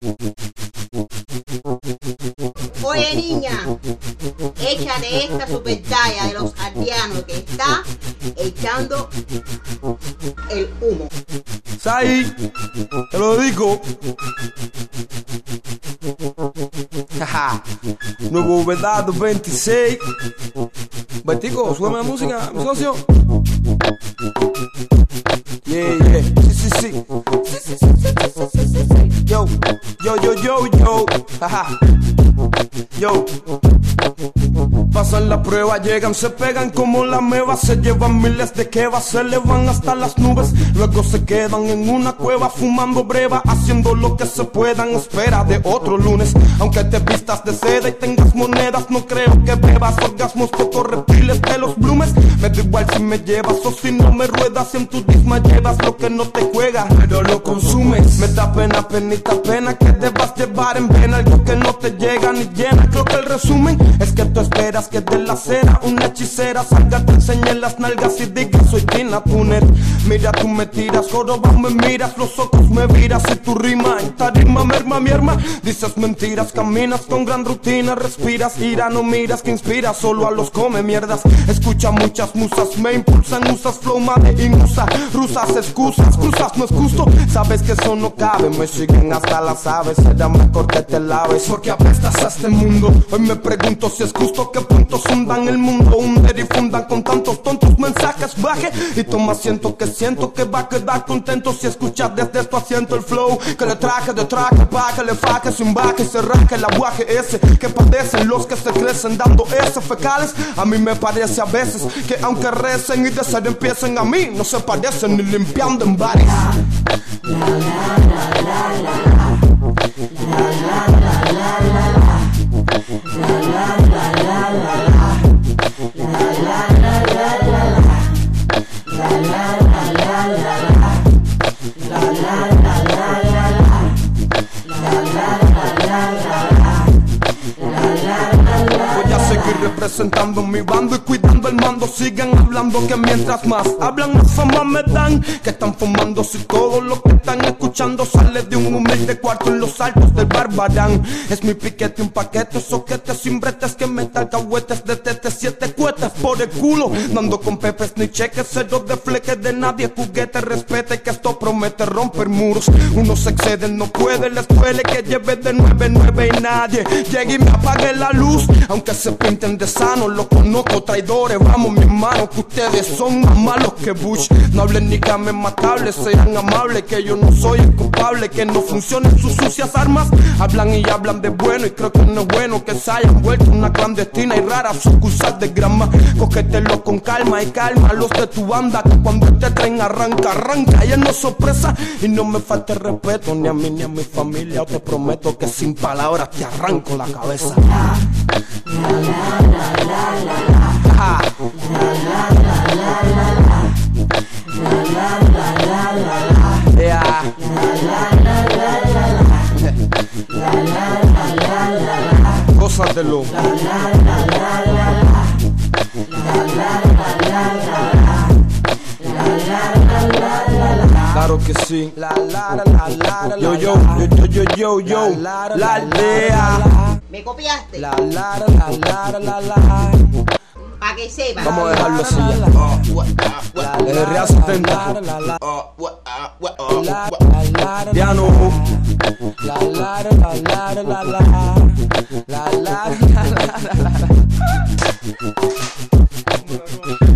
Oye, niña, échale esta super talla de los aldeanos que está echando el humo. Sai, te lo dedico. Nuevo verdad 26. Vertico, súbeme la música, mi socio. Yeah, yeah. Sí. Yo. Yo. Pasan la prueba, llegan, se pegan como la meba. Se llevan miles de quebas, se elevan hasta las nubes. Luego se quedan en una cueva fumando breva, haciendo lo que se puedan. Espera de otro lunes. Aunque te vistas de seda y tengas monedas, no creo que bebas orgasmos pocos reptiles de los blumes. Me da igual si me llevas o si no me ruedas. Si en tu disma llevas lo que no te juega, pero lo consumes. Me da pena, penita pena que debas llevar en vena algo que no te llega ni llena. Creo que el resumen es que tú esperas que de la cera una hechicera salga, te enseñe las nalgas y diga soy Tina Turner. Mira, tú me tiras, joroba me miras, los ojos me viras y tu rima en tarima merma mi arma. Dices mentiras, caminas con gran rutina, respiras ira, no miras que inspira solo a los come mierdas. Escucha muchas musas, me impulsan, usas flow made y musa, rusas excusas, cruzas no es justo, sabes que eso no cabe, me siguen hasta las aves, será mejor que te laves, porque apestas a este mundo. Hoy me pregunto si es justo que puntos hundan el mundo, hunden y fundan con tantos tontos mensajes. Baje y toma asiento, que siento que va a quedar contento si escuchas desde tu asiento el flow que le traje de traje pa' que le faje sin baje y se raje el aguaje ese que padecen los que se crecen dando ese fecales. A mí me parece a veces que aunque recen y de ser empiecen, a mí no se parecen ni limpiando en bares. Voy a seguir representando mi bando y cuidando el mando. Sigan hablando que mientras más hablan más fama me dan. Que están fumando si todo lo que están escuchando sale de un humilde cuarto en los altos del Barbarán. Es mi piquete un paquete, soquetes sin bretes que me alcahuetes de tete, 7 cuetes por el culo. Dando con pepes ni cheques, cero de fleques de nadie, juguete, respete que esto promete romper muros. Uno se excede, no puede, les duele que lleve de 9 y nadie llegue y me apague la luz. Aunque se pinten de sano, los conozco traidores, vamos mi hermano, que ustedes son más malos que Bush. No hablen ni camen matables, sean amables, que yo no soy el culpable, que no funcionen sus sucias armas. Hablan y hablan de bueno y creo que no es bueno que se hayan vuelto una clandestina y rara sucursal de grama. Cógetelo con calma y calma los de tu banda, que cuando te traen arranca, ya no es sorpresa. Y no me falte respeto ni a mí ni a mi familia, te prometo que sin palabras te arranco la cabeza. Gózatelo. Claro que sí. Yo, la aldea. ¿Me copiaste? Pa' que sepa. Vamos a dejarlo así ya. Desde Real 70. Diano. La